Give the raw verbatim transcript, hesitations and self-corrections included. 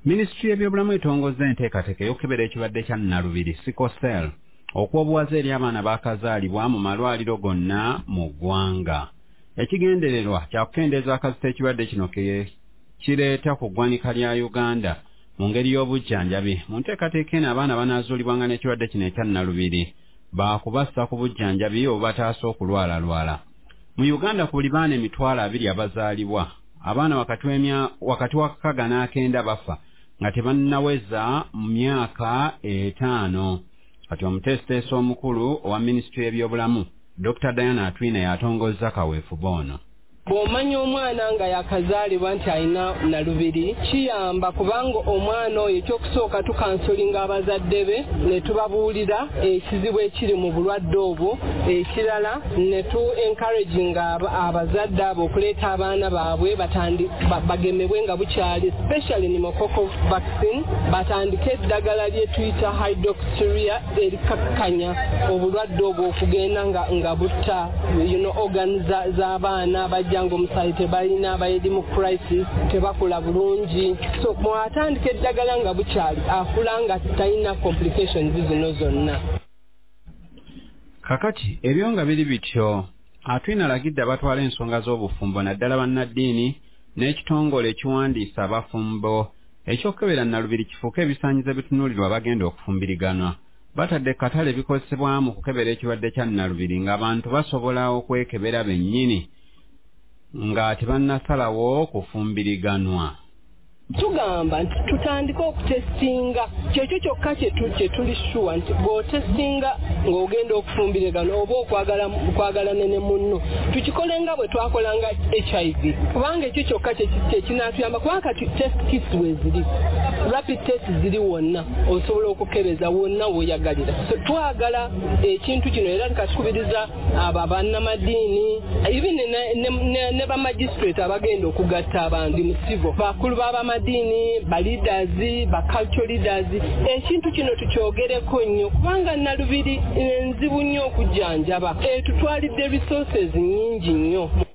Ministry y'ebyobulamu etongozza enteekateeka ey'okukebera ekirwadde kya Nalubiri sickle cell okwobuwaza eri abaana baakazaalibwa mu malwaliro gonna mu ggwanga. Ekigendererwa kya kukendeeza akazita ekirwadde kino kireeta ku ggwanika lya Uganda mu ngeri y'obujjanjabi. Mu nteekateeka eno abaana banaazuulibwanga n'ekirwadde kino ekya Nalubiri baakubassa ku bujjanjabi obubataasa okulwalalwala. Mu Uganda ku buli baana emitwalo abiri abazaalibwa, abaana wakati w'emya wakati wa kaga n'akenda bafa nga tebannaweza mu myaka etaano. Kati omuteesiteesi omukulu owa Minisitule y'ebyobulamu Doctor Diana Atwine yatongozza kaweefube ono. Bw'omanya omwana nga yakazaalibwa nti alina Nalubiri kiyamba kubanga omwana oyo ekyokusooka tukansolinga abazadde be ne tubabuulira ekizibu ekiri mu bulwadde obwo. Ekirala ne tu encouraginga abazadde abo okuleeta abaana baabwe bagemebwe nga bukyali, especially pneumococcal vaccine, batandike eddagala lye tuyita hydroxyurea erikakkanya obulwadde obwo okugenda nga, nga butta you know, organs z'abaana bajja ngo omusaayi tebalina abayedi mu crisis tebakula bulungi. So mwatandika eddagala nga bukyali akula nga talina complications zino zonna. Kakati ebyo nga biri bityo, Atwine alagidde abatwala ensonga z'obufumbo naddala bannaddiini n'ekitongole ekiwandiisa abafumbo ekyokukebera Nalubiri kifuuke ebisaanyizo ebitunuulirwa bagenda okufumbiriganwa. Batadde katale bikozesebwa mu kukebera ekirwadde kya Nalubiri ng'abantu basobola okwekebera bennyini nga tebannasalawo kufumbiriganwa. Tugamba nti tutandika okutestinga kyekyo kyokka kye tuli sure nti bw'otestinga ng'ogenda okufumbirigana oba okwagala okwagalana ne munno tukikole nga bwe twakolanga H I V kubanga ekyo kyokka kye kinaatuyamba kubanga kati test kits weeziri, rapid test ziri wonna osobola okukebeza wonna w'oyagalira. So twagala ekintu kino era tukakikubiriza abo bannamadiini even ne bamagistrate abagenda okugatta abantu mu civil bakulu b'aba madini, ba leaders, ba cultural leaders, ekintu kino tukyogereko nnyo kubanga Nalubiri nzibu nnyo okujjanjaba. E tutwalidde resources nyingi nnyo.